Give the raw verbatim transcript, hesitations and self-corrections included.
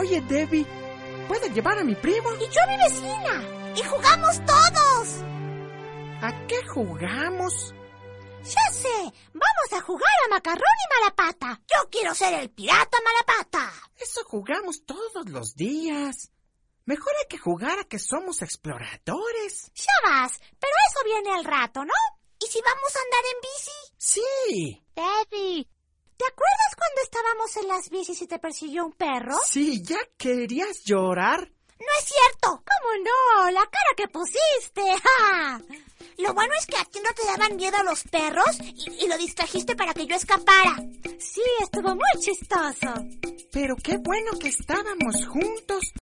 Oye, Debbie, ¿puedes llevar a mi primo? Y yo a mi vecina. Y jugamos todos. ¿A qué jugamos? Ya sé, vamos a jugar a macarrón y malapata. Yo quiero ser el pirata malapata. Eso jugamos todos los días. Mejor hay que jugar a que somos exploradores. Ya vas, pero eso viene al rato, ¿no? ¿Y si vamos a andar en bici? Sí. Debbie, ¿te acuerdas cuando estábamos en las bicis y te persiguió un perro? Sí, ¿ya querías llorar? No es cierto. ¿Cómo no? La cara que pusiste. ¡Ja! Lo bueno es que a ti no te daban miedo los perros y, y lo distrajiste para que yo escapara. Sí, estuvo muy chistoso. Pero qué bueno que estábamos juntos.